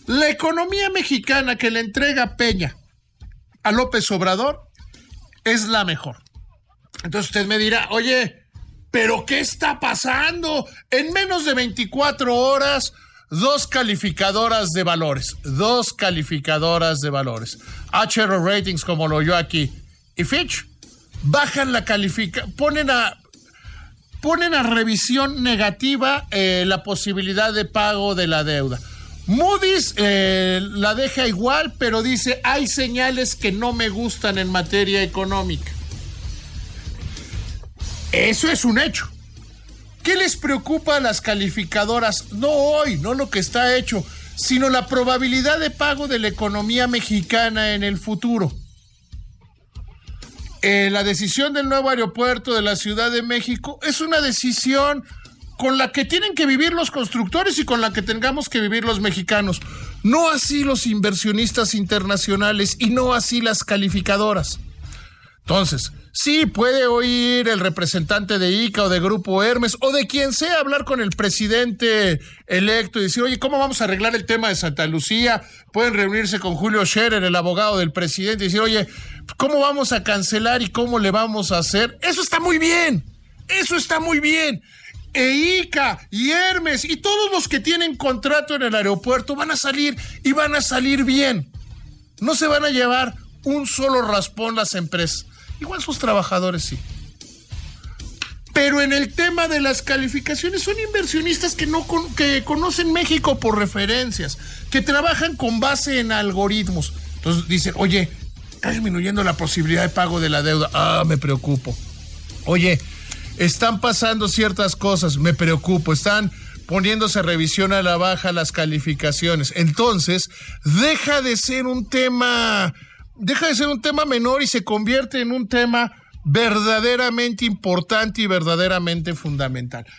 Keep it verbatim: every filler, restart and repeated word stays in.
La economía mexicana que le entrega Peña a López Obrador es la mejor. Entonces usted me dirá, oye, ¿pero qué está pasando? En menos de veinticuatro horas, dos calificadoras de valores, dos calificadoras de valores, H R Ratings, como lo yo aquí, y Fitch, bajan la calificación, ponen a, ponen a revisión negativa eh, la posibilidad de pago de la deuda. Moody's eh, la deja igual, pero dice, hay señales que no me gustan en materia económica. Eso es un hecho. ¿Qué les preocupa a las calificadoras? No hoy, no lo que está hecho, sino la probabilidad de pago de la economía mexicana en el futuro. Eh, la decisión del nuevo aeropuerto de la Ciudad de México es una decisión con la que tienen que vivir los constructores y con la que tengamos que vivir los mexicanos. No así los inversionistas internacionales y no así las calificadoras. Entonces, sí puede oír el representante de I C A o de Grupo Hermes o de quien sea hablar con el presidente electo y decir, oye, ¿cómo vamos a arreglar el tema de Santa Lucía? Pueden reunirse con Julio Scherer, el abogado del presidente, y decir, oye, ¿cómo vamos a cancelar y cómo le vamos a hacer? Eso está muy bien, eso está muy bien. E I C A y Hermes y todos los que tienen contrato en el aeropuerto van a salir y van a salir bien. No se van a llevar un solo raspón las empresas. Igual sus trabajadores sí. Pero en el tema de las calificaciones son inversionistas que no con, que conocen México por referencias, que trabajan con base en algoritmos. Entonces dicen, oye, está disminuyendo la posibilidad de pago de la deuda. Ah, me preocupo. Oye, están pasando ciertas cosas, me preocupo. Están poniéndose revisión a la baja las calificaciones. Entonces, deja de ser un tema... deja de ser un tema menor y se convierte en un tema verdaderamente importante y verdaderamente fundamental.